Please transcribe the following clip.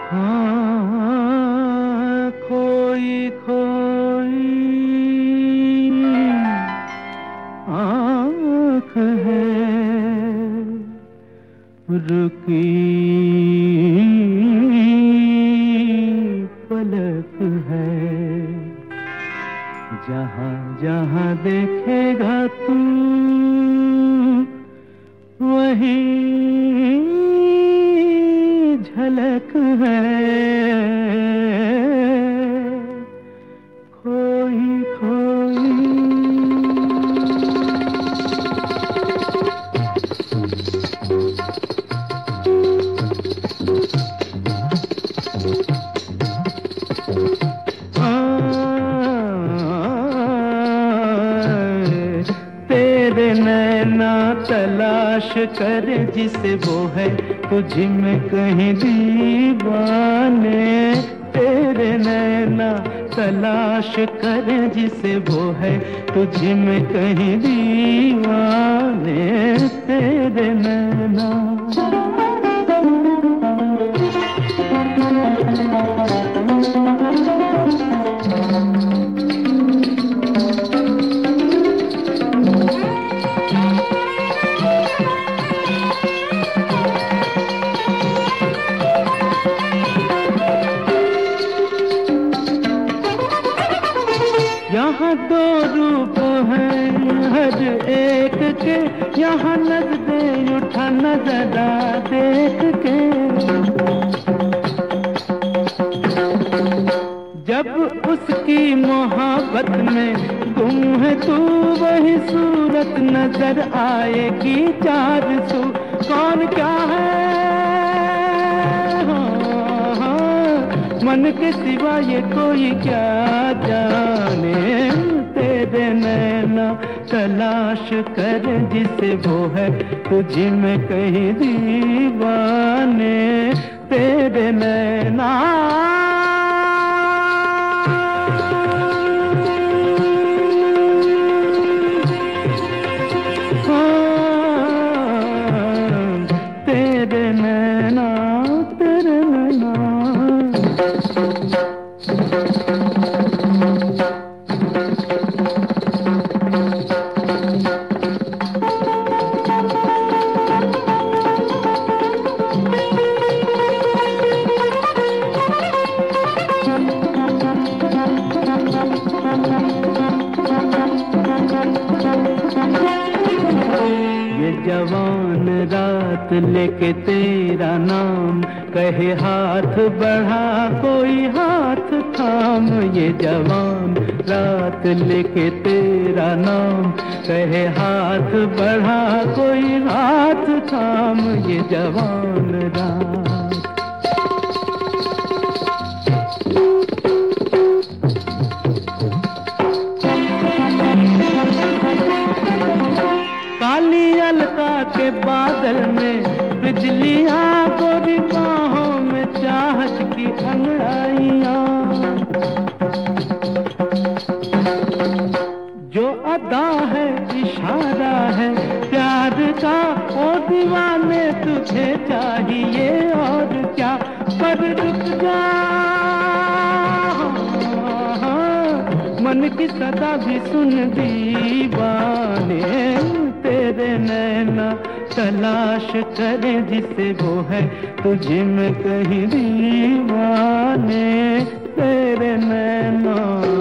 हाँ, खोई खोई आँख है, रुकी पलक है, जहाँ जहाँ देखेगा तू वही झलक है, खोई खोई। तेरे नैना तलाश करे जिसे वो है तुझ में कहीं दीवाने, तेरे नैना तलाश करे जिसे वो है तुझ में कहीं दीवाने, तेरे नैना। यहाँ दो रूप हैं हर एक के, यहाँ नजरे उठा नजरा देख के, जब उसकी मोहब्बत में गुम है तू वही सूरत नजर आएगी चार सू, कौन क्या है मन के सिवा ये कोई क्या जाने, तेरे नैना तलाश कर जिसे वो है तुझ में कहीं दीवाने, तेरे नैना। तेरे नैना तेरे नैना। ये जवान रात लेके तेरा नाम कहे हाथ बढ़ा कोई हाथ थाम, ये जवान रात लेके तेरा नाम कहे हाथ बढ़ा कोई हाथ थाम, ये जवान रात। काली अलका के बादल में बिजलियां गोरी बाहों में चाहत की अंगड़ाइयां, जो अदा है इशारा है प्यार का ओ दीवाने तुझे चाहिए और क्या, पर रुक जा मन की सदा भी सुन दीवाने, तेरे नैना तलाश करे जिसे वो है तुझ में कहीं दीवाने, तेरे नैना।